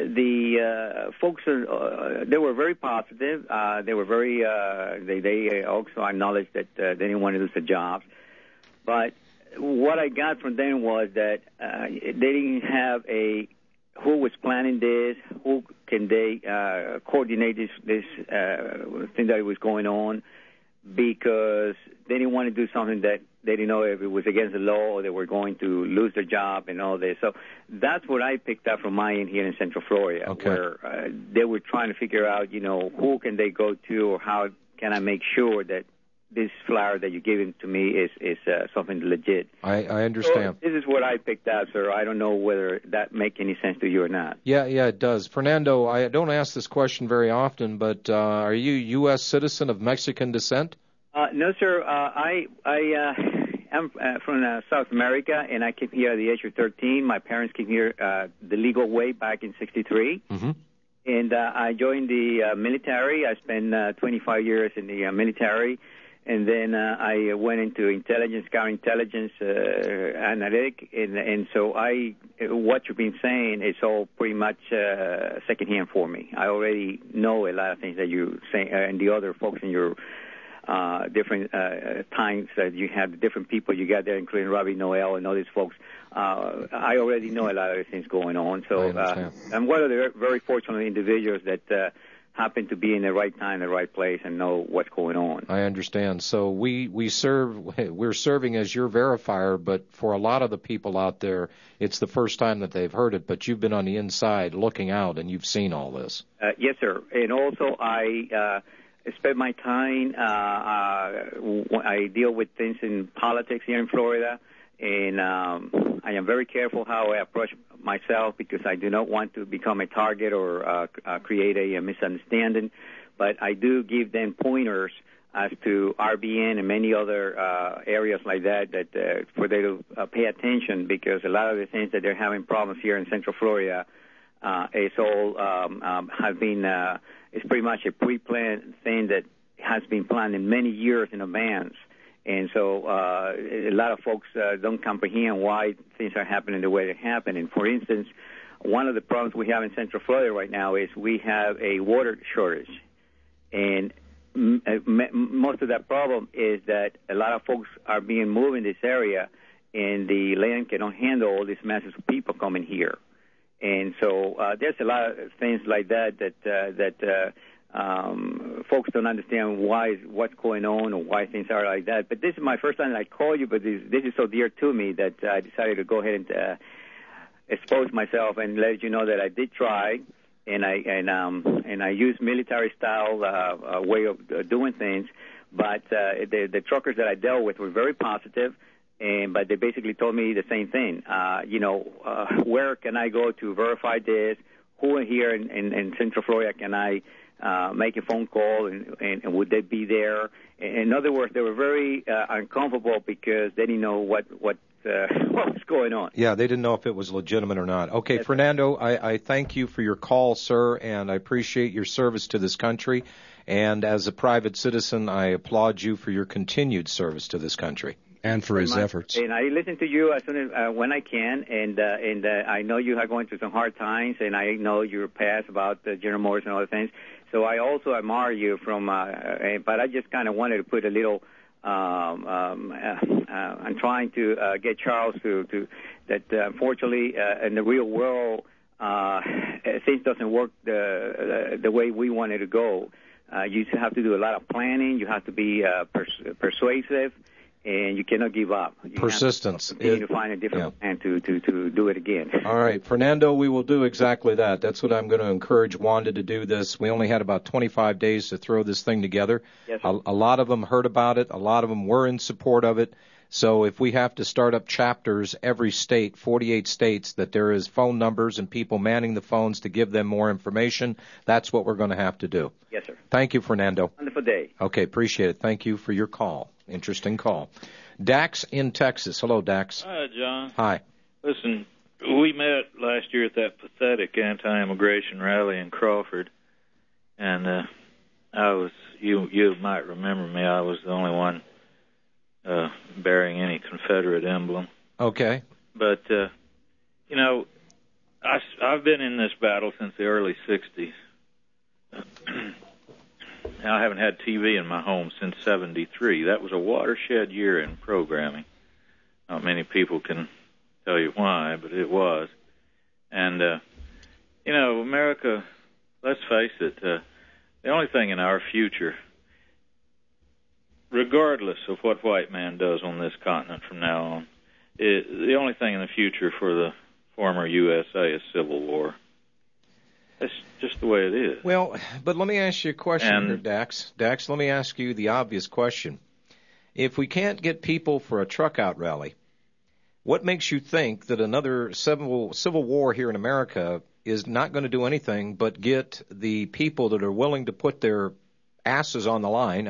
the folks they were very positive. They were very they also acknowledged that they didn't want to lose the jobs. But what I got from them was that they didn't have who was planning this, who can they coordinate this thing that was going on, because they didn't want to do something that they didn't know if it was against the law or they were going to lose their job and all this. So that's what I picked up from my end here in Central Florida, where they were trying to figure out, who can they go to or how can I make sure that this flyer that you're giving to me is something legit. I understand. So this is what I picked up, sir. I don't know whether that make any sense to you or not. Yeah, it does. Fernando, I don't ask this question very often, but are you a U.S. citizen of Mexican descent? No, sir. I am from South America, and I came here at the age of 13. My parents came here the legal way back in '63. Mm-hmm. And I joined the military. I spent 25 years in the military. And then I went into intelligence, counterintelligence, analytic, and so what you've been saying is all pretty much secondhand for me. I already know a lot of things that you say, and the other folks in your different times that you have, the different people you got there, including Robbie Noel and all these folks. I already know a lot of the things going on. So I'm one of the very fortunate individuals that happen to be in the right time, the right place, and know what's going on. I understand. So we're serving as your verifier, but for a lot of the people out there, it's the first time that they've heard it, but you've been on the inside looking out, and you've seen all this. Yes, sir. And also I spend my time, I deal with things in politics here in Florida, and I am very careful how I approach myself because I do not want to become a target or create a misunderstanding. But I do give them pointers as to RBN and many other areas like that for them to pay attention, because a lot of the things that they're having problems here in Central Florida is all have been it's pretty much a pre-planned thing that has been planned in many years in advance. And so a lot of folks don't comprehend why things are happening the way they're happening. For instance, one of the problems we have in Central Florida right now is we have a water shortage. And most of that problem is that a lot of folks are being moved in this area, and the land cannot handle all these masses of people coming here. And so there's a lot of things like that folks don't understand what's going on or why things are like that. But this is my first time that I call you, but this is so dear to me that I decided to go ahead and expose myself and let you know that I did try, and I use military style way of doing things. But the truckers that I dealt with were very positive. But they basically told me the same thing. Where can I go to verify this? Who here in Central Florida can I make a phone call, and would they be there? In other words, they were very uncomfortable because they didn't know what was going on. Yeah, they didn't know if it was legitimate or not. Okay, yes. Fernando, I thank you for your call, sir, and I appreciate your service to this country. And as a private citizen, I applaud you for your continued service to this country. And for his efforts. And I listen to you as soon as when I can, and I know you are going through some hard times, and I know your past about General Motors and other things. So I also admire you from, but I just kind of wanted to put a little. I'm trying to get Charles to that. Unfortunately, in the real world, things doesn't work the way we want it to go. You have to do a lot of planning. You have to be persuasive. And you cannot give up. Persistence. You have to find a different plan to do it again. All right, Fernando, we will do exactly that. That's what I'm going to encourage Wanda to do this. We only had about 25 days to throw this thing together. Yes, a lot of them heard about it. A lot of them were in support of it. So if we have to start up chapters every state, 48 states, that there is phone numbers and people manning the phones to give them more information, that's what we're going to have to do. Yes, sir. Thank you, Fernando. Wonderful day. Okay, appreciate it. Thank you for your call. Interesting call. Dax in Texas. Hello, Dax. Hi, John. Hi. Listen, we met last year at that pathetic anti-immigration rally in Crawford, and you might remember me. I was the only one bearing any Confederate emblem. Okay. But I've been in this battle since the early '60s. I haven't had TV in my home since '73. That was a watershed year in programming. Not many people can tell you why, but it was. And, America, let's face it, the only thing in our future, regardless of what white man does on this continent from now on, the only thing in the future for the former USA is civil war. That's just the way it is. Well, but let me ask you a question here, Dax. Dax, let me ask you the obvious question. If we can't get people for a truck-out rally, what makes you think that another civil war here in America is not going to do anything but get the people that are willing to put their asses on the line?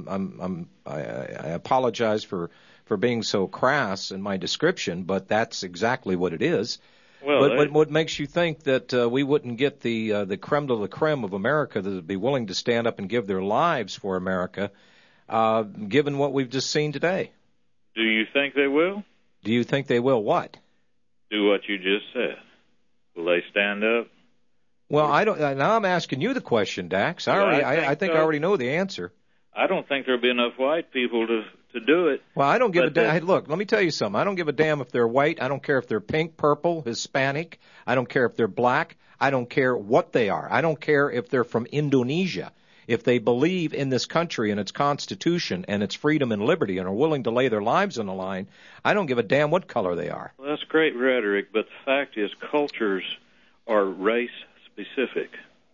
I apologize for being so crass in my description, but that's exactly what it is. Well, but what makes you think that we wouldn't get the creme de la creme of America that would be willing to stand up and give their lives for America, given what we've just seen today? Do you think they will? Do you think they will what? Do what you just said. Will they stand up? Well, I don't. Now I'm asking you the question, Dax. I think I already know the answer. I don't think there'll be enough white people to do it. Well, I don't give a damn. Hey, look, let me tell you something. I don't give a damn if they're white. I don't care if they're pink, purple, Hispanic. I don't care if they're black. I don't care what they are. I don't care if they're from Indonesia. If they believe in this country and its Constitution and its freedom and liberty and are willing to lay their lives on the line, I don't give a damn what color they are. Well, that's great rhetoric, but the fact is cultures are race-specific.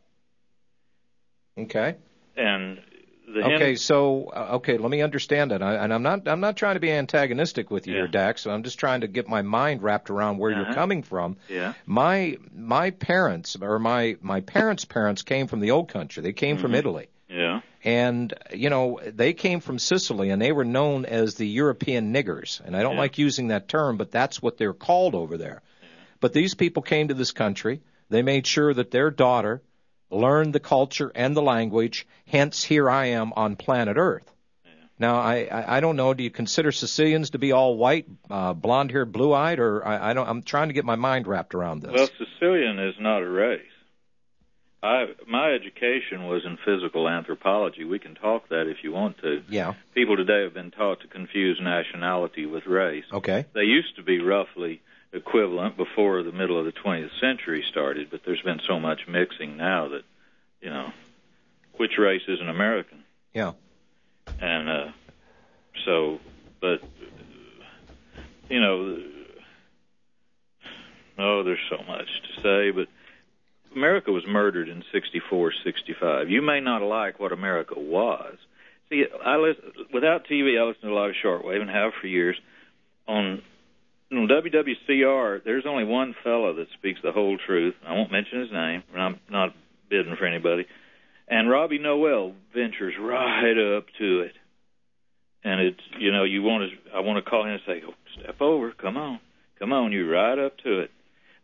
Okay. And let me understand that. I'm not trying to be antagonistic with you here, Dax. So I'm just trying to get my mind wrapped around where you're coming from. Yeah. My parents or my parents' parents came from the old country. They came from Italy. Yeah. And they came from Sicily, and they were known as the European niggers. And I don't like using that term, but that's what they're called over there. Yeah. But these people came to this country. They made sure that their daughter learned the culture and the language, hence here I am on planet Earth. Yeah. Now, I don't know, do you consider Sicilians to be all white, blonde-haired, blue-eyed, or I'm trying to get my mind wrapped around this. Well, Sicilian is not a race. My education was in physical anthropology. We can talk that if you want to. Yeah. People today have been taught to confuse nationality with race. Okay. They used to be roughly equivalent before the middle of the 20th century started, but there's been so much mixing now that, which race is an American? Yeah. And there's so much to say, but America was murdered in 64, 65. You may not like what America was. See, without TV, I listen to a lot of shortwave and have for years. On WWCR, there's only one fella that speaks the whole truth. I won't mention his name, and I'm not bidding for anybody. And Robbie Noel ventures right up to it. And it's, I want to call him and say, oh, step over, come on, you're right up to it.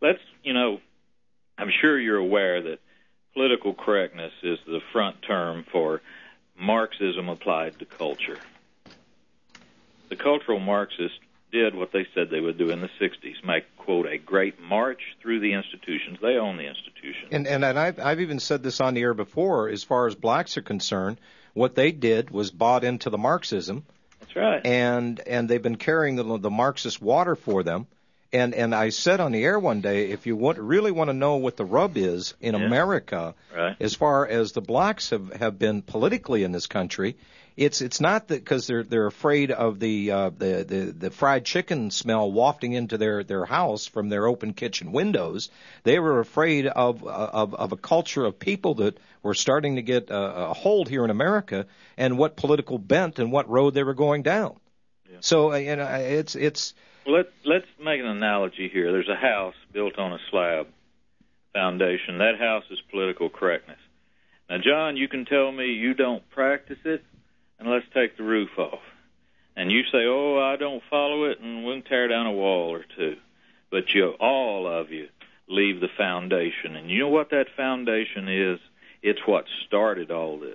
I'm sure you're aware that political correctness is the front term for Marxism applied to culture. the cultural Marxists did what they said they would do in the 60s, make, quote, a great march through the institutions. They own the institutions. And I've even said this on the air before, as far as blacks are concerned, what they did was bought into the Marxism. That's right. And they've been carrying the Marxist water for them. And I said on the air one day, if you really want to know what the rub is in America, right, as far as the blacks have been politically in this country, it's not that because they're afraid of the fried chicken smell wafting into their house from their open kitchen windows. They were afraid of a culture of people that were starting to get a hold here in America, and what political bent and what road they were going down. Yeah. So it's. Let's make an analogy here. There's a house built on a slab foundation. That house is political correctness. Now, John, you can tell me you don't practice it, and let's take the roof off. And you say, oh, I don't follow it, and we'll tear down a wall or two. But all of you leave the foundation. And you know what that foundation is? It's what started all this.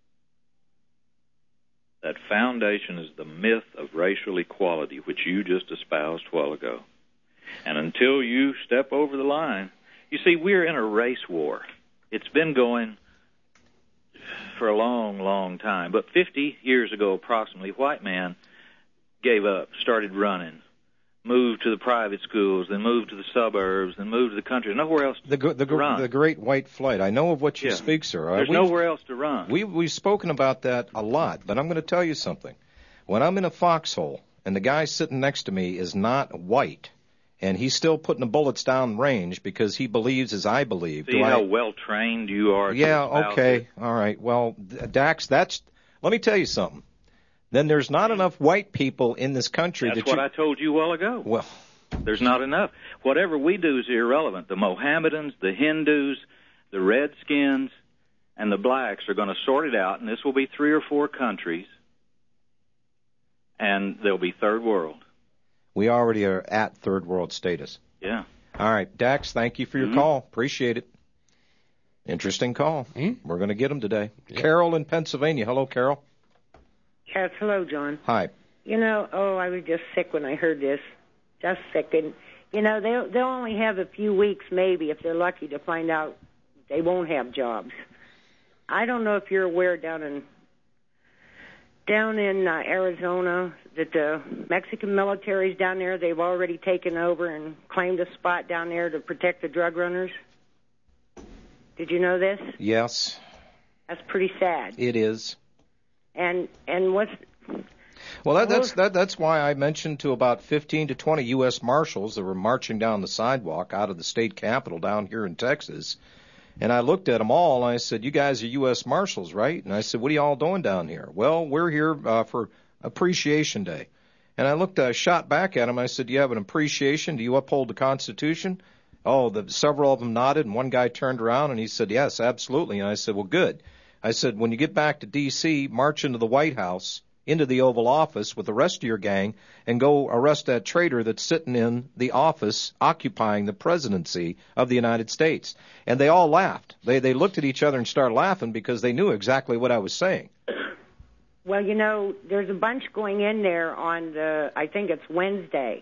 That foundation is the myth of racial equality, which you just espoused a while ago. And until you step over the line, you see, we're in a race war. It's been going for a long, long time. But 50 years ago, approximately, white man gave up, started running, moved to the private schools, then moved to the suburbs, then moved to the country. There's nowhere else to run. The Great White Flight. I know of what you speak, sir. There's nowhere else to run. We've spoken about that a lot, but I'm going to tell you something. When I'm in a foxhole and the guy sitting next to me is not white, and he's still putting the bullets down range because he believes as I believe. See how well-trained you are. Yeah, okay, all right. Well, Dax, let me tell you something. Then there's not enough white people in this country. That's what I told you a while ago. Well, there's not enough. Whatever we do is irrelevant. The Mohammedans, the Hindus, the Redskins, and the blacks are going to sort it out, and this will be 3 or 4 countries, and they'll be third world. We already are at third world status. Yeah. All right, Dax, thank you for your call. Appreciate it. Interesting call. We're going to get them today. Yeah. Carol in Pennsylvania. Hello, Carol. Yes, hello, John. Hi. You know, I was just sick when I heard this. Just sick. And, you know, they'll only have a few weeks, maybe, if they're lucky, to find out they won't have jobs. I don't know if you're aware down in Arizona that the Mexican military's down there. They've already taken over and claimed a spot down there to protect the drug runners. Did you know this? Yes. That's pretty sad. It is. And what's... Well, that's why I mentioned to about 15 to 20 U.S. Marshals that were marching down the sidewalk out of the state capitol down here in Texas. And I looked at them all, and I said, you guys are U.S. Marshals, right? And I said, what are you all doing down here? Well, we're here for Appreciation Day. And I shot back at them. I said, do you have an appreciation? Do you uphold the Constitution? Oh, several of them nodded, and one guy turned around, and he said, yes, absolutely. And I said, well, good. I said, when you get back to D.C., march into the White House, into the Oval Office with the rest of your gang, and go arrest that traitor that's sitting in the office occupying the presidency of the United States. And they all laughed. They looked at each other and started laughing because they knew exactly what I was saying. Well, you know, there's a bunch going in there on I think it's Wednesday,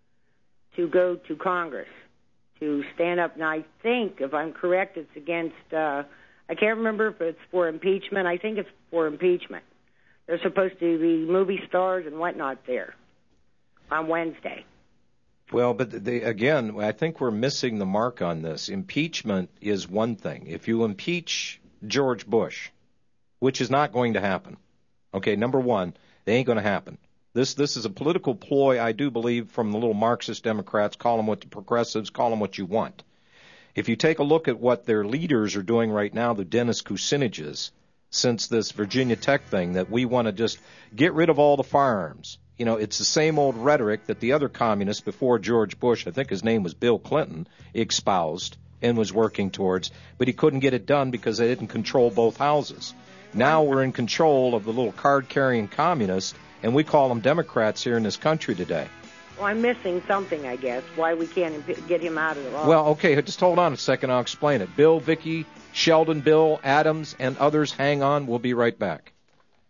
to go to Congress to stand up. And I think, if I'm correct, it's against, I can't remember if it's for impeachment. I think it's for impeachment. There's supposed to be movie stars and whatnot there on Wednesday. Well, but again, I think we're missing the mark on this. Impeachment is one thing. If you impeach George Bush, which is not going to happen, okay, number one, they ain't going to happen. This is a political ploy, I do believe, from the little Marxist Democrats. Call them what the progressives, call them what you want. If you take a look at what their leaders are doing right now, the Dennis Kuciniches, since this Virginia Tech thing, that we want to just get rid of all the firearms. You know, it's the same old rhetoric that the other communists before George Bush, I think his name was Bill Clinton, espoused and was working towards, but he couldn't get it done because they didn't control both houses. Now we're in control of the little card-carrying communists, and we call them Democrats here in this country today. Well, I'm missing something, I guess, why we can't get him out of the office. Well, okay, just hold on a second. I'll explain it. Bill, Vicky, Sheldon, Bill, Adams, and others, hang on. We'll be right back.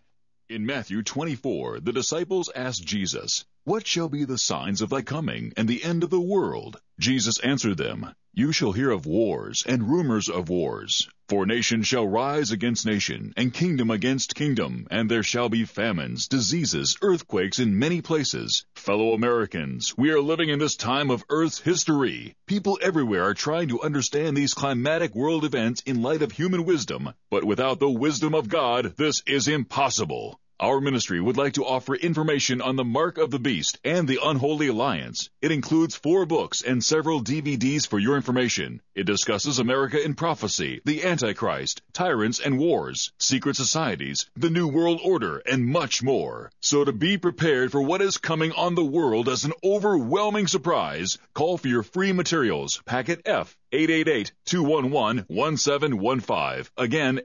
In Matthew 24, the disciples asked Jesus, "What shall be the signs of thy coming and the end of the world?" Jesus answered them, "You shall hear of wars and rumors of wars. For nation shall rise against nation, and kingdom against kingdom, and there shall be famines, diseases, earthquakes in many places. Fellow Americans, we are living in this time of Earth's history. People everywhere are trying to understand these climatic world events in light of human wisdom, but without the wisdom of God, this is impossible. Our ministry would like to offer information on the Mark of the Beast and the Unholy Alliance. It includes 4 books and several DVDs for your information. It discusses America in prophecy, the Antichrist, tyrants and wars, secret societies, the New World Order, and much more. So to be prepared for what is coming on the world as an overwhelming surprise, call for your free materials, Packet F, 888-211-1715. Again,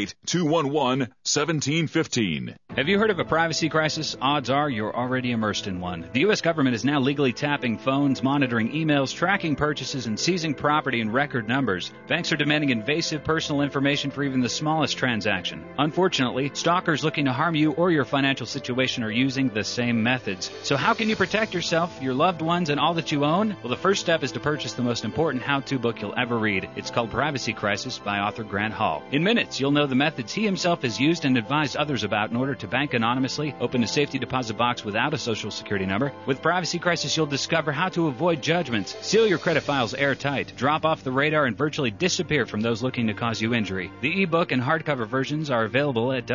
888-211-1715. Have you heard of a privacy crisis? Odds are you're already immersed in one. The U.S. government is now legally tapping phones, monitoring emails, tracking purchases, and seizing property in record numbers. Banks are demanding invasive personal information for even the smallest transaction. Unfortunately, stalkers looking to harm you or your financial situation are using the same methods. So how can you protect yourself, your loved ones, and all that you own? Well, the first step is to purchase the most important how-to book you'll ever read. It's called Privacy Crisis by author Grant Hall. In minutes, you'll know the methods he himself has used and advised others about in order to bank anonymously, open a safety deposit box without a social security number. With Privacy Crisis, you'll discover how to avoid judgments, seal your credit files airtight, drop off the radar, and virtually disappear from those looking to cause you injury. The ebook and hardcover versions are available at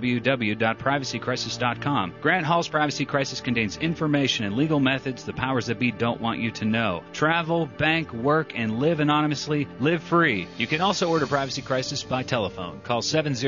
www.privacycrisis.com. Grant Hall's Privacy Crisis contains information and legal methods the powers that be don't want you to know. Travel, bank, work, and live anonymously. Live free. You can also order Privacy Crisis by telephone. Call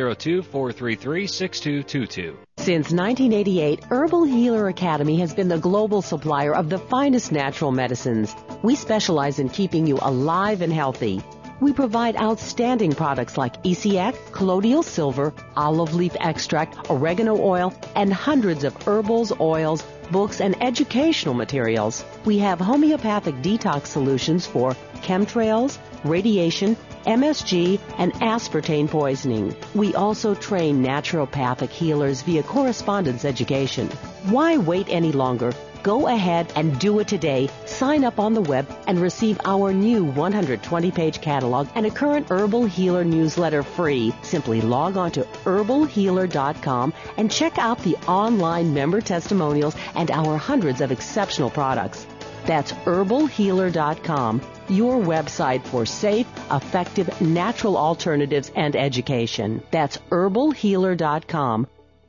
702-433-6222. Since 1988, Herbal Healer Academy has been the global supplier of the finest natural medicines. We specialize in keeping you alive and healthy. We provide outstanding products like ECX, colloidal silver, olive leaf extract, oregano oil, and hundreds of herbals, oils, books, and educational materials. We have homeopathic detox solutions for chemtrails, radiation, MSG, and aspartame poisoning. We also train naturopathic healers via correspondence education. Why wait any longer? Go ahead and do it today. Sign up on the web and receive our new 120-page catalog and a current Herbal Healer newsletter free. Simply log on to herbalhealer.com and check out the online member testimonials and our hundreds of exceptional products. That's herbalhealer.com, your website for safe, effective, natural alternatives and education. That's herbalhealer.com.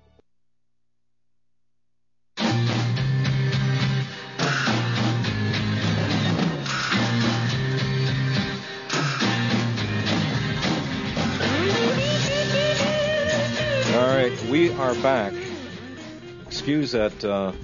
All right, we are back. Excuse that.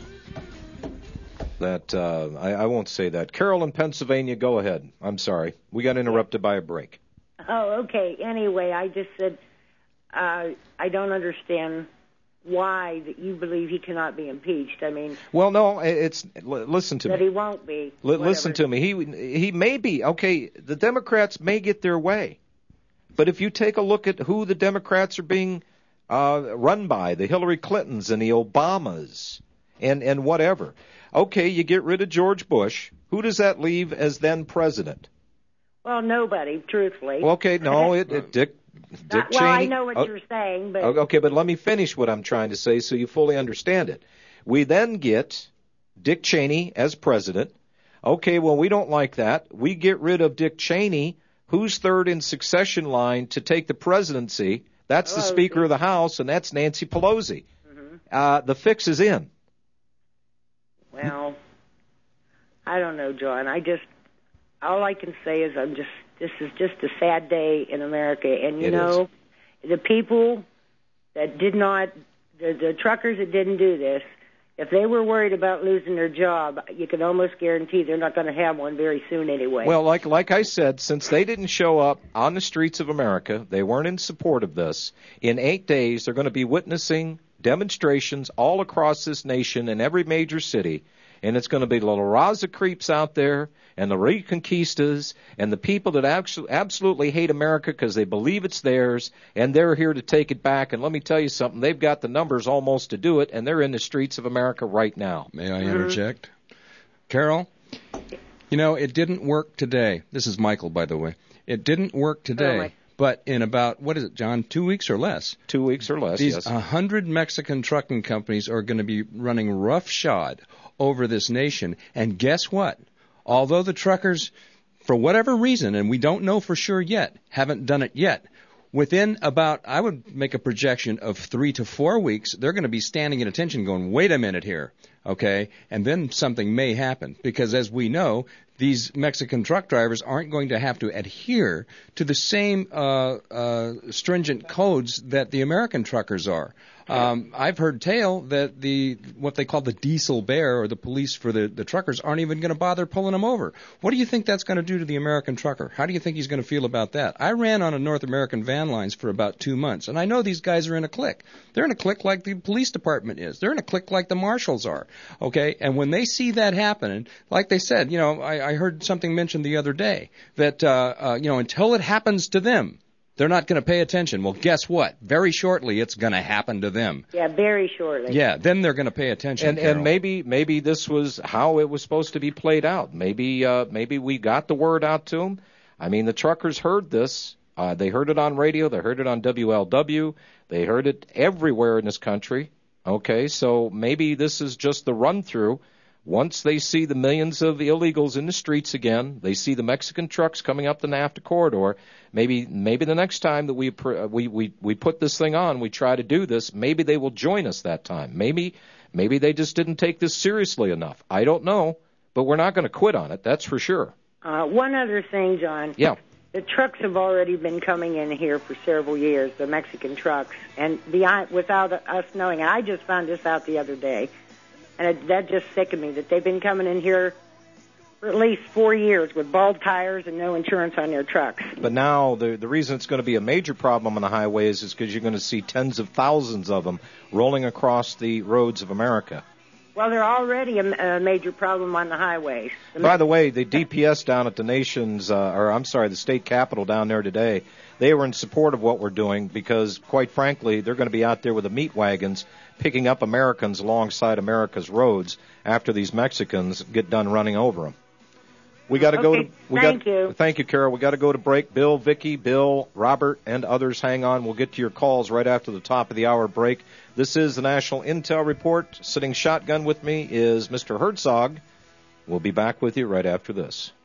I won't say that. Carol in Pennsylvania, go ahead. I'm sorry. We got interrupted by a break. Oh, okay. Anyway, I just said I don't understand why that you believe he cannot be impeached. I mean, well, no, listen to me. That he won't be. Listen to me. He may be. Okay, the Democrats may get their way. But if you take a look at who the Democrats are being run by, the Hillary Clintons and the Obamas and whatever. Okay, you get rid of George Bush. Who does that leave as then president? Well, nobody, truthfully. Well, okay, no, Dick Cheney. Well, I know what you're saying, but... Okay, but let me finish what I'm trying to say so you fully understand it. We then get Dick Cheney as president. Okay, well, we don't like that. We get rid of Dick Cheney. Who's third in succession line to take the presidency? That's the Speaker of the House, and that's Nancy Pelosi. Mm-hmm. The fix is in. Well, I don't know, John. All I can say is this is just a sad day in America. And, you know, the people that did not, the truckers that didn't do this, if they were worried about losing their job, you can almost guarantee they're not going to have one very soon anyway. Well, like I said, since they didn't show up on the streets of America, they weren't in support of this, in 8 days they're going to be witnessing demonstrations all across this nation in every major city, and it's going to be the La Raza creeps out there and the Reconquistas and the people that absolutely hate America because they believe it's theirs, and they're here to take it back. And let me tell you something, they've got the numbers almost to do it, and they're in the streets of America right now. May I interject? Carol, you know, it didn't work today. This is Michael, by the way. It didn't work today. But in about, what is it, John, 2 weeks or less? 2 weeks or less, these yes. 100 Mexican trucking companies are going to be running roughshod over this nation. And guess what? Although the truckers, for whatever reason, and we don't know for sure yet, haven't done it yet, within about, I would make a projection of 3 to 4 weeks, they're going to be standing at attention going, wait a minute here, okay? And then something may happen. Because as we know, these Mexican truck drivers aren't going to have to adhere to the same stringent codes that the American truckers are. I've heard tale that what they call the diesel bear, or the police for the truckers, aren't even going to bother pulling them over. What do you think that's going to do to the American trucker? How do you think he's going to feel about that? I ran on a North American van lines for about 2 months, and I know these guys are in a clique. They're in a clique like the police department is. They're in a clique like the marshals are. Okay, and when they see that happening, like they said, you know, I heard something mentioned the other day that you know, until it happens to them, they're not going to pay attention. Well, guess what? Very shortly, it's going to happen to them. Yeah, very shortly. Yeah, then they're going to pay attention. And maybe this was how it was supposed to be played out. Maybe we got the word out to them. I mean, the truckers heard this. They heard it on radio. They heard it on WLW. They heard it everywhere in this country. Okay, so maybe this is just the run-through. Once they see the millions of illegals in the streets again, they see the Mexican trucks coming up the NAFTA corridor, maybe the next time that we put this thing on, we try to do this, maybe they will join us that time. Maybe they just didn't take this seriously enough. I don't know, but we're not going to quit on it, that's for sure. One other thing, John. Yeah. The trucks have already been coming in here for several years, the Mexican trucks, and without us knowing, I just found this out the other day. And that just sickened me that they've been coming in here for at least 4 years with bald tires and no insurance on their trucks. But now the reason it's going to be a major problem on the highways is because you're going to see tens of thousands of them rolling across the roads of America. Well, they're already a major problem on the highways. By the way, the DPS down at the state capitol down there today, they were in support of what we're doing because, quite frankly, they're going to be out there with the meat wagons picking up Americans alongside America's roads after these Mexicans get done running over them. We got to go to. Thank you, Carol. We got to go to break. Bill, Vicky, Bill, Robert, and others, hang on. We'll get to your calls right after the top of the hour break. This is the National Intel Report. Sitting shotgun with me is Mr. Herzog. We'll be back with you right after this.